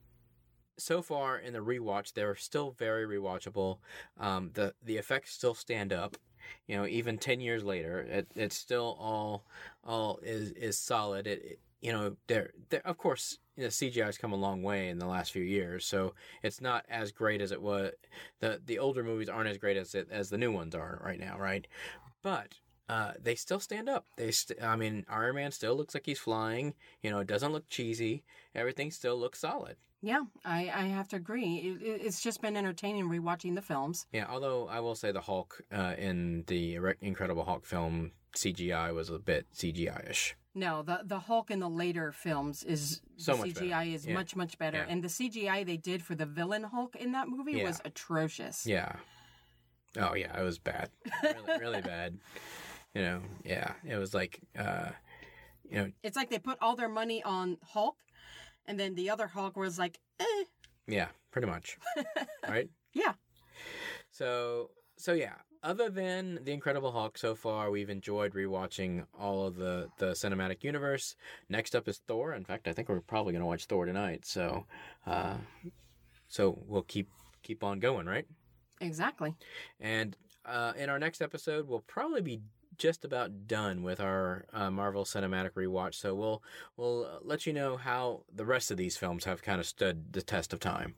so far in the rewatch, they're still very rewatchable. Um, the the effects still stand up. You know, even ten years later, it it's still all all is is solid. It, it you know, there there of course you know, C G I has come a long way in the last few years, so it's not as great as it was. the The older movies aren't as great as it, as the new ones are right now, right? But uh, they still stand up. They, st- I mean, Iron Man still looks like he's flying. You know, it doesn't look cheesy. Everything still looks solid. Yeah, I, I have to agree. It, it, it's just been entertaining rewatching the films. Yeah, although I will say the Hulk uh, in the Incredible Hulk film, C G I was a bit C G I-ish. No, the the Hulk in the later films is So the much C G I better. is Yeah. much much better, Yeah. and the C G I they did for the villain Hulk in that movie Yeah. was atrocious. Yeah. Oh, yeah, it was bad. Really, really bad. You know, yeah, it was like, uh, you know, It's like they put all their money on Hulk, and then the other Hulk was like, eh, yeah, pretty much. Right? yeah. So, so yeah, other than The Incredible Hulk, so far we've enjoyed rewatching all of the, the cinematic universe. Next up is Thor. In fact, I think we're probably going to watch Thor tonight. So, uh, so we'll keep keep on going, right? Exactly. And uh, in our next episode, we'll probably be just about done with our uh, Marvel Cinematic rewatch. So we'll we'll let you know how the rest of these films have kind of stood the test of time.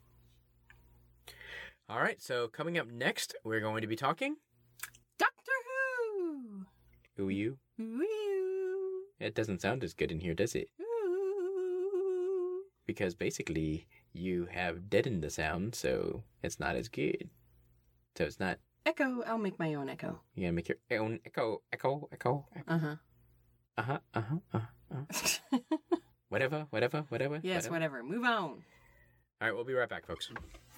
All right, so coming up next, we're going to be talking Doctor Who. Who are you? Who are you? It doesn't sound as good in here, does it? Ooh. Because basically you have deadened the sound, so it's not as good. So it's not. Echo. I'll make my own echo. You gotta make your own echo, echo, echo. echo. Uh huh. Uh huh. Uh huh. Uh huh. Whatever. Whatever. Whatever. Yes. Whatever. Move on. All right, we'll be right back, folks.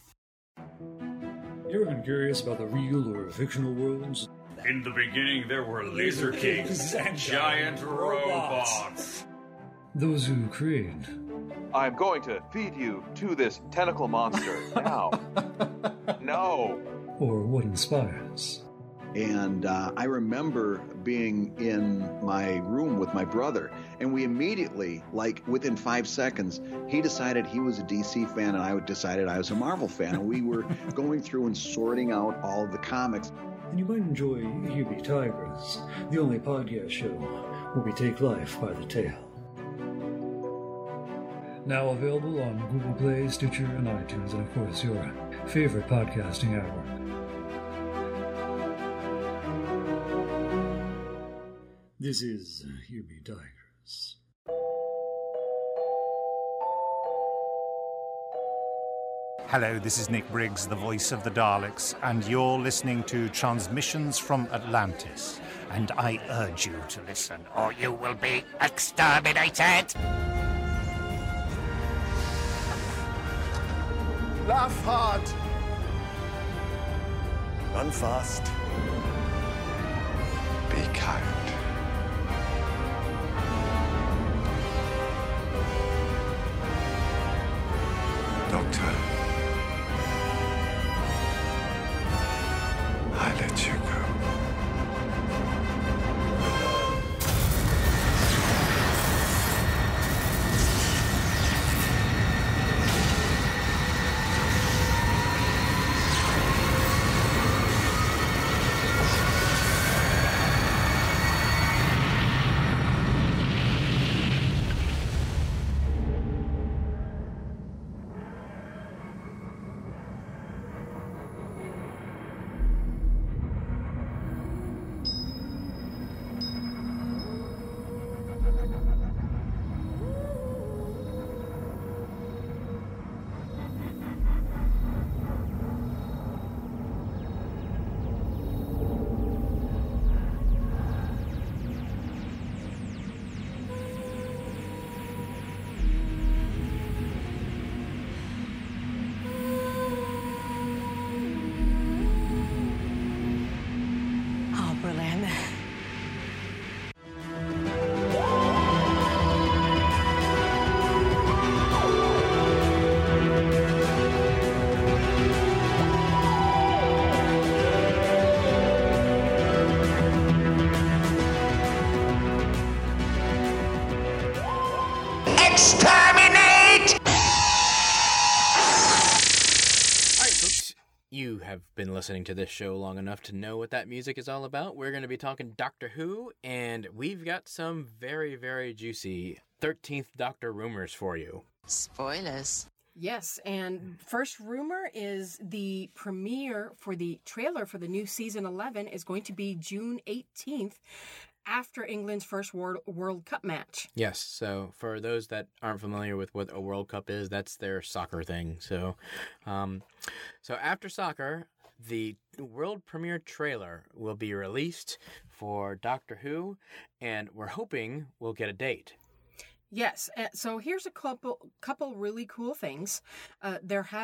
You ever been curious about the real or fictional worlds? In the beginning, there were laser kings and giant robots. Those who created. I'm going to feed you to this tentacle monster now. No. Or what inspires. And uh, I remember being in my room with my brother, and we immediately, like within five seconds, he decided he was a D C fan, and I decided I was a Marvel fan. And we were going through and sorting out all of the comics. And you might enjoy Here Be Tigers, the only podcast show where we take life by the tail. Now available on Google Play, Stitcher, and iTunes, and of course your favorite podcasting network. This is Here Be Tigers. Hello, this is Nick Briggs, the voice of the Daleks, and you're listening to Transmissions from Atlantis. And I urge you to listen, or you will be exterminated! Laugh hard! Run fast. Be kind. Doctor, I let you go. Been listening to this show long enough to know what that music is all about. We're going to be talking Doctor Who, and we've got some very, very juicy thirteenth Doctor rumors for you. Spoilers. Yes, and first rumor is the premiere for the trailer for the new season eleven is going to be June eighteenth, after England's first World, World Cup match. Yes, so for those that aren't familiar with what a World Cup is, that's their soccer thing. So, um, so after soccer, the world premiere trailer will be released for Doctor Who, and we're hoping we'll get a date. Yes, so here's a couple couple really cool things. Uh, there have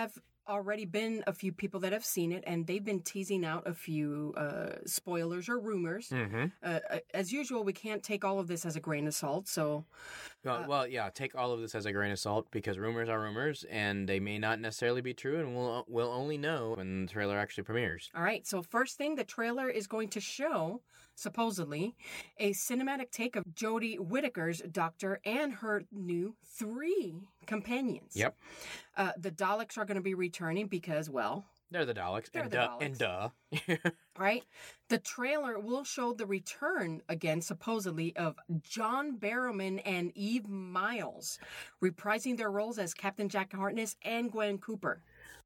already been a few people that have seen it, and they've been teasing out a few uh, spoilers or rumors. Mm-hmm. Uh, as usual, we can't take all of this as a grain of salt, so... Well, well, yeah, take all of this as a grain of salt because rumors are rumors, and they may not necessarily be true, and we'll, we'll only know when the trailer actually premieres. All right, so first thing, the trailer is going to show, supposedly, a cinematic take of Jodie Whittaker's Doctor and her new three companions. Yep. Uh, the Daleks are going to be returning because, well... They're the Daleks. They're and, the duh, Daleks. and duh. Right? The trailer will show the return, again, supposedly, of John Barrowman and Eve Miles, reprising their roles as Captain Jack Harkness and Gwen Cooper.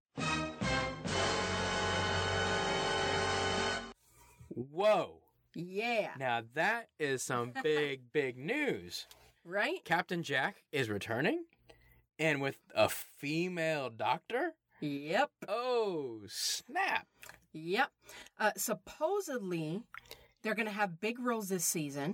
Whoa. Yeah. Now that is some big, big news. Right? Captain Jack is returning? And with a female doctor? Yep. Oh, snap. Yep. Uh, supposedly, they're going to have big roles this season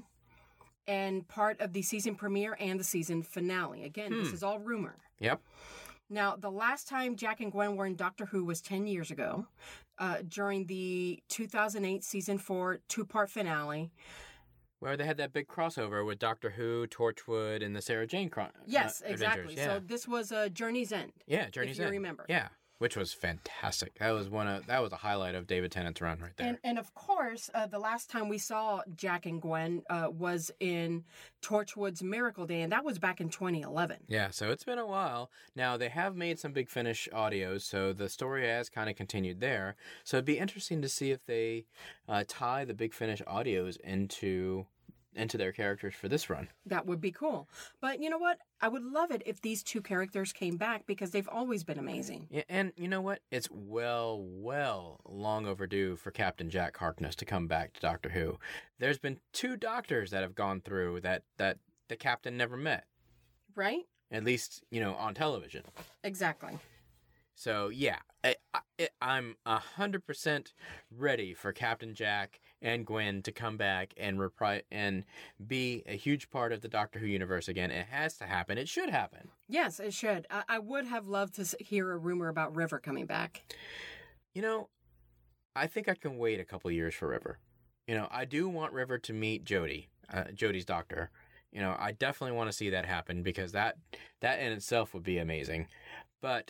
and part of the season premiere and the season finale. Again, Hmm. this is all rumor. Yep. Now, the last time Jack and Gwen were in Doctor Who was ten years ago, uh, during the two thousand eight season four two-part finale. Where they had that big crossover with Doctor Who, Torchwood, and the Sarah Jane chron- Yes, uh, exactly. Adventures. Yeah. So this was uh, Journey's End. Yeah, Journey's if you End. remember. Yeah, which was fantastic. That was one of that was a highlight of David Tennant's run right there. And, and of course, uh, the last time we saw Jack and Gwen uh, was in Torchwood's Miracle Day, and that was back in twenty eleven. Yeah, so it's been a while. Now, they have made some Big Finish audios, so the story has kind of continued there. So it'd be interesting to see if they uh, tie the Big Finish audios into into their characters for this run. That would be cool. But you know what? I would love it if these two characters came back because they've always been amazing. Yeah, and you know what? It's well, well long overdue for Captain Jack Harkness to come back to Doctor Who. There's been two doctors that have gone through that, that the captain never met. Right? At least, you know, on television. Exactly. So, yeah, I, I, I'm one hundred percent ready for Captain Jack and Gwen to come back and repri- and be a huge part of the Doctor Who universe again. It has to happen. It should happen. Yes, it should. I, I would have loved to s- hear a rumor about River coming back. You know, I think I can wait a couple years for River. You know, I do want River to meet Jodie, uh, Jodie's doctor. You know, I definitely want to see that happen because that that in itself would be amazing. But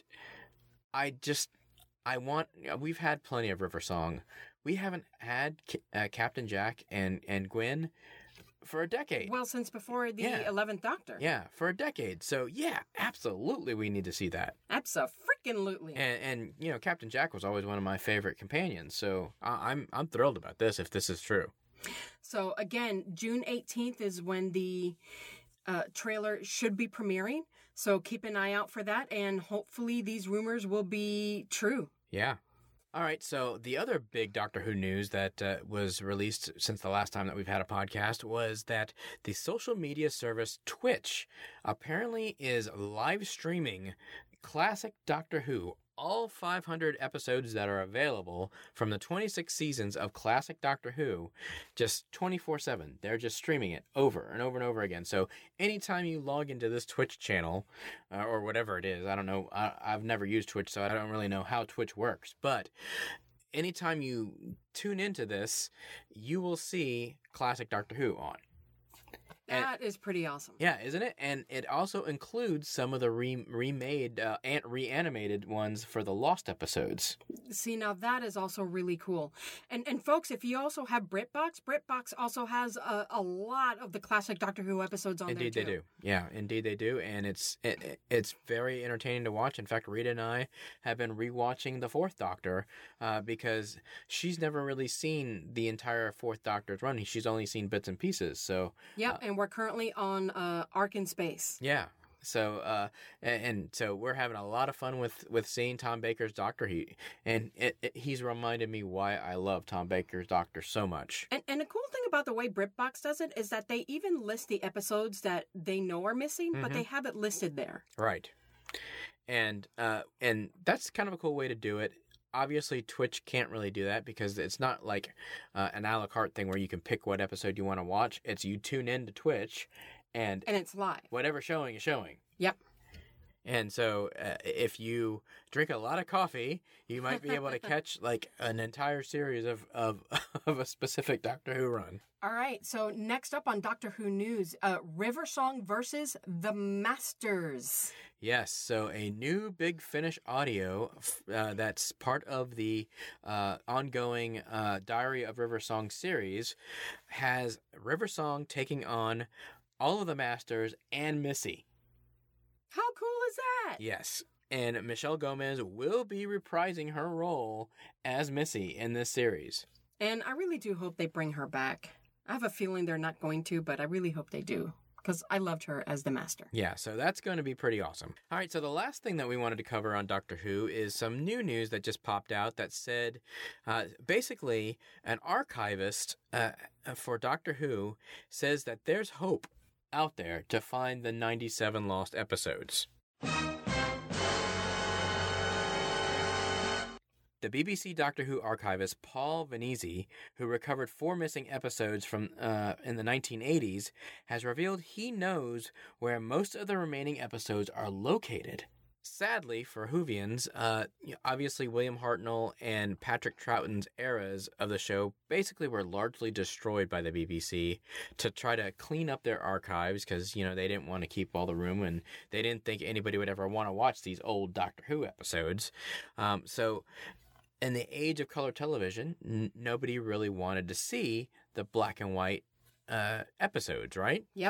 I just, I want, we've had plenty of River Song. We haven't had uh, Captain Jack and, and Gwen for a decade. Well, since before the Yeah. eleventh Doctor. Yeah, for a decade. So, yeah, absolutely we need to see that. Abso-freaking-lutely. And, and, you know, Captain Jack was always one of my favorite companions. So I, I'm I'm thrilled about this if this is true. So, again, June eighteenth is when the uh, trailer should be premiering. So keep an eye out for that, and hopefully these rumors will be true. Yeah. All right, so the other big Doctor Who news that uh, was released since the last time that we've had a podcast was that the social media service Twitch apparently is live streaming classic Doctor Who, all five hundred episodes that are available from the twenty-six seasons of classic Doctor Who, just twenty-four seven. They're just streaming it over and over and over again. So anytime you log into this Twitch channel, uh, or whatever it is, I don't know, I, I've never used Twitch, so I don't really know how Twitch works, but anytime you tune into this, you will see classic Doctor Who on. That is pretty awesome. Yeah, isn't it? And it also includes some of the re- remade uh, and reanimated ones for the Lost episodes. See, now that is also really cool. And and folks, if you also have BritBox, BritBox also has a, a lot of the classic Doctor Who episodes on Indeed there too. they do. Yeah, indeed they do, and it's it, it's very entertaining to watch. In fact, Rita and I have been rewatching the Fourth Doctor uh, because she's never really seen the entire Fourth Doctor's run. She's only seen bits and pieces. So Yep, uh, and we're currently on uh, Ark in Space. yeah. So, uh, and, and so we're having a lot of fun with, with seeing Tom Baker's Doctor. He and it, it, he's reminded me why I love Tom Baker's Doctor so much. And and the cool thing about the way BritBox does it is that they even list the episodes that they know are missing, but Mhm. they have it listed there. Right. And uh, and that's kind of a cool way to do it. Obviously, Twitch can't really do that because it's not like uh, an a la carte thing where you can pick what episode you want to watch. It's you tune in to Twitch, and And it's live. whatever showing is showing. Yep. And so uh, if you drink a lot of coffee, you might be able to catch like an entire series of, of, of a specific Doctor Who run. All right, so next up on Doctor Who news, uh, River Song versus The Masters. Yes, so a new Big Finish audio uh, that's part of the uh, ongoing uh, Diary of River Song series has River Song taking on all of the Masters and Missy. How cool is that? Yes, and Michelle Gomez will be reprising her role as Missy in this series. And I really do hope they bring her back. I have a feeling they're not going to, but I really hope they do, because I loved her as the Master. Yeah, so that's going to be pretty awesome. All right, so the last thing that we wanted to cover on Doctor Who is some new news that just popped out that said, uh, basically, an archivist uh, for Doctor Who says that there's hope out there to find the ninety-seven lost episodes. The B B C Doctor Who archivist Paul Vanezis, who recovered four missing episodes from uh, in the nineteen eighties, has revealed he knows where most of the remaining episodes are located. Sadly for Whovians, uh, obviously William Hartnell and Patrick Troughton's eras of the show basically were largely destroyed by the B B C to try to clean up their archives because, you know, they didn't want to keep all the room and they didn't think anybody would ever want to watch these old Doctor Who episodes. Um, so... In the age of color television, n- nobody really wanted to see the black and white uh, episodes, right? Yep.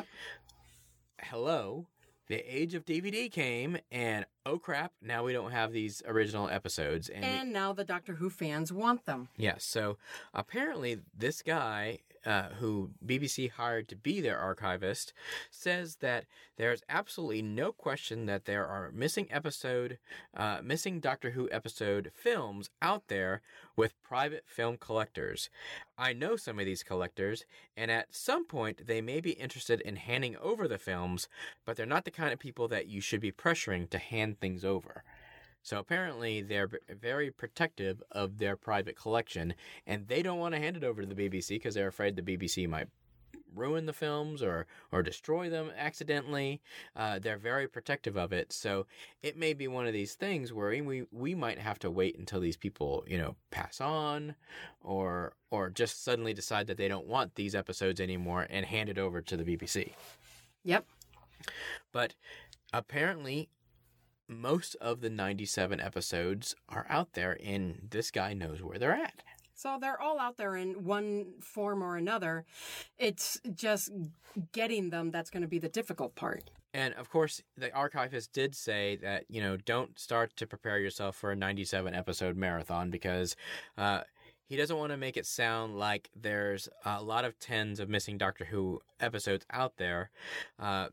Hello, the age of D V D came, and oh crap, now we don't have these original episodes. And, and now the Doctor Who fans want them. Yes, yeah, so apparently this guy uh, who B B C hired to be their archivist says that there's absolutely no question that there are missing episode, uh, missing Doctor Who episode films out there with private film collectors. I know some of these collectors, and at some point they may be interested in handing over the films, but they're not the kind of people that you should be pressuring to hand things over. So apparently they're very protective of their private collection, and they don't want to hand it over to the B B C because they're afraid the B B C might ruin the films or, or destroy them accidentally. Uh, they're very protective of it. So it may be one of these things where we, we might have to wait until these people, you know, pass on or, or just suddenly decide that they don't want these episodes anymore and hand it over to the B B C. Yep. But apparently most of the ninety-seven episodes are out there, and this guy knows where they're at. So they're all out there in one form or another. It's just getting them that's going to be the difficult part. And, of course, the archivist did say that, you know, don't start to prepare yourself for a ninety-seven episode marathon because uh, he doesn't want to make it sound like there's a lot of tens of missing Doctor Who episodes out there. Uh,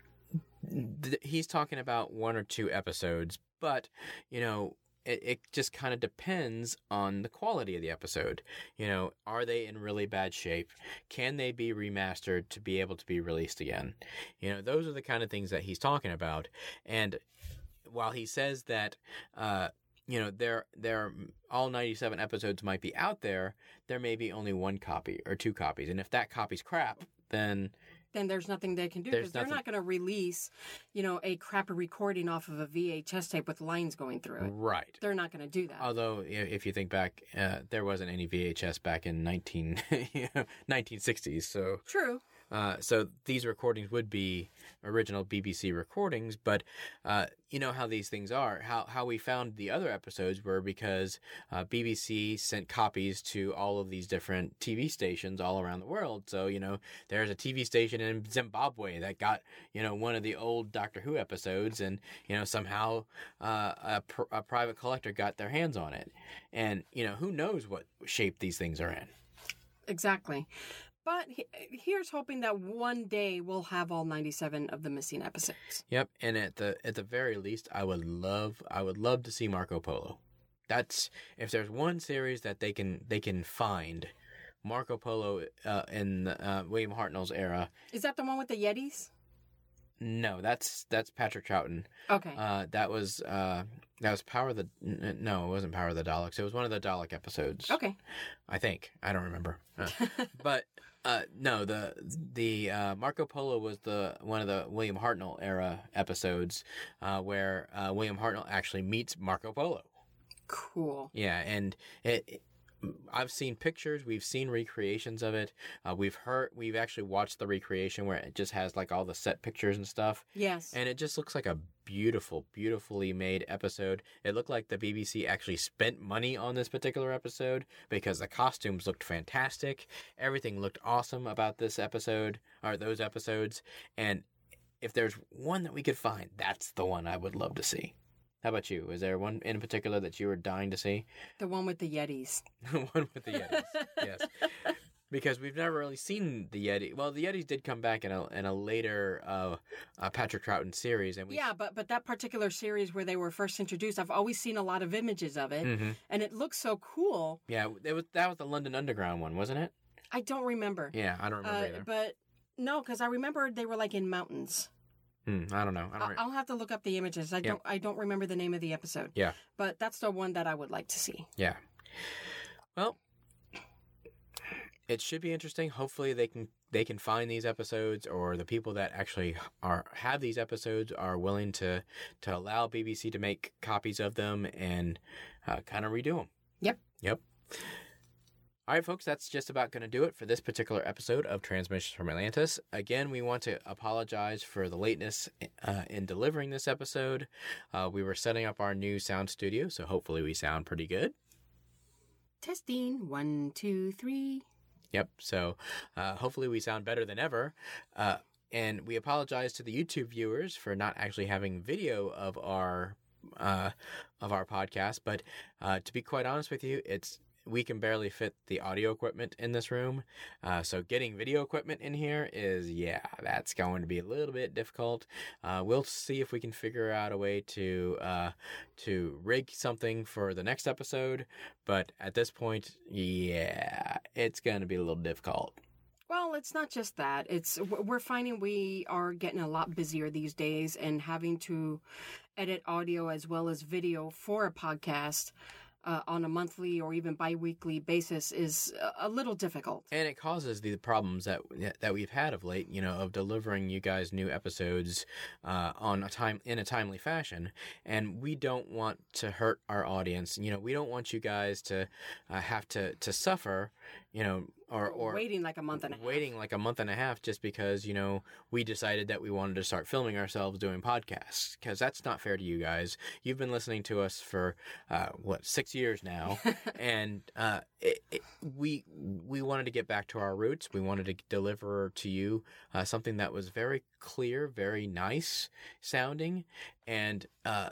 he's talking about one or two episodes, but, you know, it, it just kind of depends on the quality of the episode. You know, are they in really bad shape? Can they be remastered to be able to be released again? You know, those are the kind of things that he's talking about. And while he says that, uh, you know, there, there, all ninety-seven episodes might be out there, there may be only one copy or two copies. And if that copy's crap, then... then there's nothing they can do because they're not going to release, you know, a crappy recording off of a V H S tape with lines going through it. Right. They're not going to do that. Although, if you think back, uh, there wasn't any V H S back in nineteen, you know, nineteen sixties. So true. Uh, so these recordings would be original B B C recordings, but uh, you know how these things are. How how we found the other episodes were because uh, B B C sent copies to all of these different T V stations all around the world. So, you know, there's a T V station in Zimbabwe that got, you know, one of the old Doctor Who episodes, and, you know, somehow uh, a, pr- a private collector got their hands on it. And, you know, who knows what shape these things are in. Exactly. But he, here's hoping that one day we'll have all ninety-seven of the missing episodes. Yep, and at the at the very least, I would love I would love to see Marco Polo. That's if there's one series that they can they can find, Marco Polo uh, in uh, William Hartnell's era. Is that the one with the Yetis? No, that's that's Patrick Troughton. Okay. Uh, that was uh, that was Power of the n- no, it wasn't Power of the Daleks. It was one of the Dalek episodes. Okay. I think I don't remember, uh, but Uh, no, the the uh, Marco Polo was the one of the William Hartnell era episodes uh, where uh, William Hartnell actually meets Marco Polo. Cool. Yeah, and it, it I've seen pictures, we've seen recreations of it. Uh, we've heard, we've actually watched the recreation where it just has like all the set pictures and stuff. Yes. And it just looks like a beautiful, beautifully made episode. It looked like the B B C actually spent money on this particular episode because the costumes looked fantastic. Everything looked awesome about this episode, or those episodes. And if there's one that we could find, that's the one I would love to see. How about you? Is there one in particular that you were dying to see? The one with the Yetis. The one with the Yetis, yes. Because we've never really seen the Yeti. Well, the Yetis did come back in a in a later uh, uh, Patrick Troughton series, and we yeah, but but that particular series where they were first introduced, I've always seen a lot of images of it, mm-hmm. and it looks so cool. Yeah, it was that was the London Underground one, wasn't it? I don't remember. Yeah, I don't remember uh, either. But no, because I remember they were like in mountains. Hmm, I don't know. I don't re- I'll have to look up the images. I Yep. don't. I don't remember the name of the episode. Yeah. But that's the one that I would like to see. Yeah. Well, it should be interesting. Hopefully, they can they can find these episodes, or the people that actually are have these episodes are willing to to allow B B C to make copies of them and uh, kind of redo them. Yep. Yep. All right, folks, that's just about going to do it for this particular episode of Transmissions from Atlantis. Again, we want to apologize for the lateness uh, in delivering this episode. Uh, we were setting up our new sound studio, so hopefully we sound pretty good. Testing. One, two, three. Yep, so uh, hopefully we sound better than ever. Uh, and we apologize to the YouTube viewers for not actually having video of our uh, of our podcast, but uh, to be quite honest with you, it's we can barely fit the audio equipment in this room. Uh, so getting video equipment in here is, yeah, that's going to be a little bit difficult. Uh, we'll see if we can figure out a way to uh, to rig something for the next episode. But at this point, yeah, it's going to be a little difficult. Well, it's not just that. It's we're finding we are getting a lot busier these days, and having to edit audio as well as video for a podcast Uh, on a monthly or even bi-weekly basis is a little difficult. And it causes the problems that that we've had of late, you know, of delivering you guys new episodes uh, on a time in a timely fashion. And we don't want to hurt our audience. You know, we don't want you guys to uh, have to, to suffer, you know, or, or waiting like a month and a half. Waiting like a month and a half just because, you know, we decided that we wanted to start filming ourselves doing podcasts. Because that's not fair to you guys. You've been listening to us for, uh, what, six years now. and uh, it, it, we we wanted to get back to our roots. We wanted to deliver to you uh, something that was very clear, very nice sounding. And uh,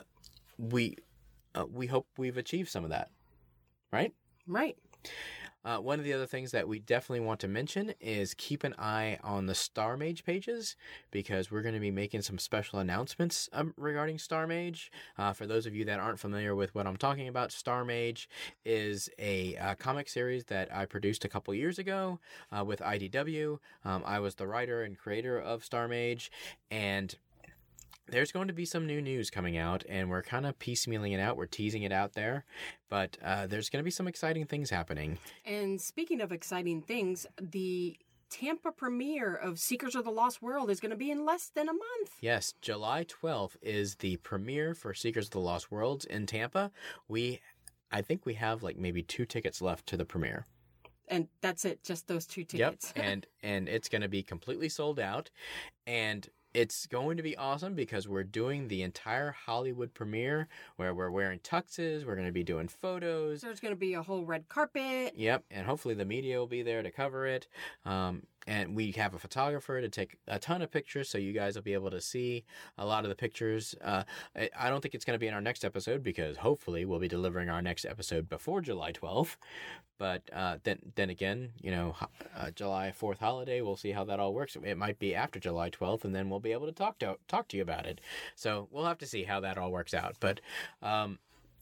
we uh, we hope we've achieved some of that. Right? Right. Uh, one of the other things that we definitely want to mention is keep an eye on the Star Mage pages, because we're going to be making some special announcements um, regarding Star Mage. Uh, for those of you that aren't familiar with what I'm talking about, Star Mage is a uh, comic series that I produced a couple years ago uh, with I D W. Um, I was the writer and creator of Star Mage, and there's going to be some new news coming out, and we're kind of piecemealing it out. We're teasing it out there, but uh, there's going to be some exciting things happening. And speaking of exciting things, the Tampa premiere of Seekers of the Lost World is going to be in less than a month. Yes, July twelfth is the premiere for Seekers of the Lost Worlds in Tampa. We, I think we have like maybe two tickets left to the premiere. And that's it, just those two tickets. Yep, and, and it's going to be completely sold out, and it's going to be awesome because we're doing the entire Hollywood premiere where we're wearing tuxes. We're going to be doing photos. There's going to be a whole red carpet. Yep. And hopefully the media will be there to cover it. Um, and we have a photographer to take a ton of pictures, so you guys will be able to see a lot of the pictures. Uh, I, I don't think it's going to be in our next episode because hopefully we'll be delivering our next episode before July twelfth. But uh, then then again, you know, uh, July fourth holiday, we'll see how that all works. It might be after July twelfth, and then we'll be able to talk to talk to you about it. So we'll have to see how that all works out. But um,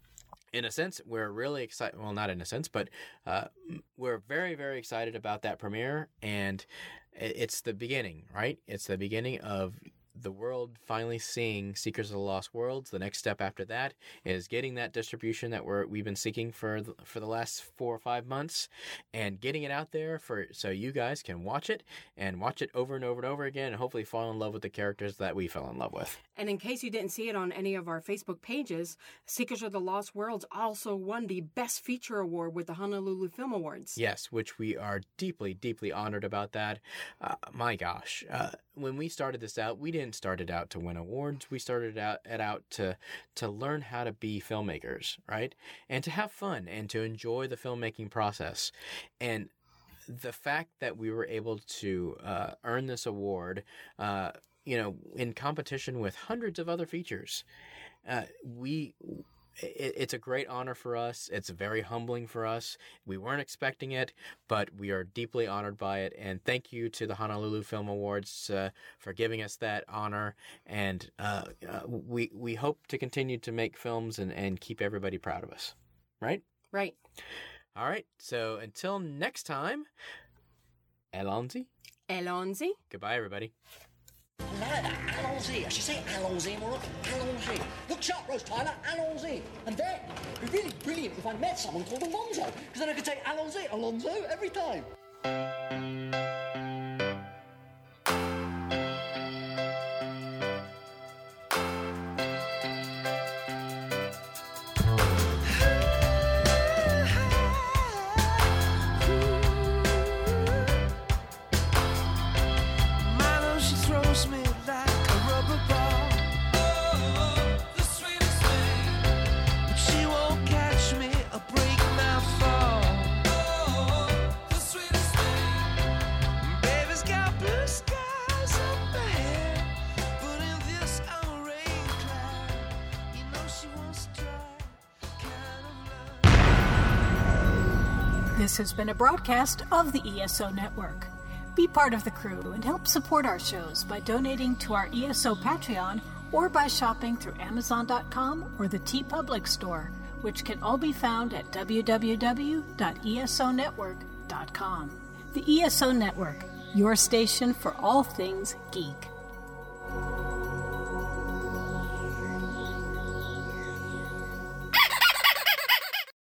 in a sense, we're really excited. Well, not in a sense, but uh, we're very, very excited about that premiere. And it's the beginning, right? It's the beginning of the world finally seeing Seekers of the Lost Worlds. The next step after that is getting that distribution that we're we've been seeking for the, for the last four or five months, and getting it out there for so you guys can watch it and watch it over and over and over again, and hopefully fall in love with the characters that we fell in love with. And in case you didn't see it on any of our Facebook pages, Seekers of the Lost Worlds also won the Best Feature Award with the Honolulu Film Awards. Yes, which we are deeply, deeply honored about that. Uh, my gosh, uh, when we started this out, we didn't start it out to win awards. We started out it out to to learn how to be filmmakers, right? And to have fun and to enjoy the filmmaking process. And the fact that we were able to uh, earn this award, uh, you know, in competition with hundreds of other features, uh, we. It, it's a great honor for us. It's very humbling for us. We weren't expecting it, but we are deeply honored by it. And thank you to the Honolulu Film Awards uh, for giving us that honor. And uh, uh, we we hope to continue to make films and, and keep everybody proud of us. Right? Right. All right. So until next time, Allons-y. Allons-y. Goodbye, everybody. Allons-y. I should say allons-y more often. Allons-y. Look sharp, Rose Tyler. Allons-y. And then it'd be really brilliant if I met someone called Alonzo, because then I could say allons-y, Alonzo every time. This has been a broadcast of the E S O Network. Be part of the crew and help support our shows by donating to our E S O Patreon or by shopping through Amazon dot com or the TeePublic store, which can all be found at w w w dot e s o network dot com. The E S O Network, your station for all things geek.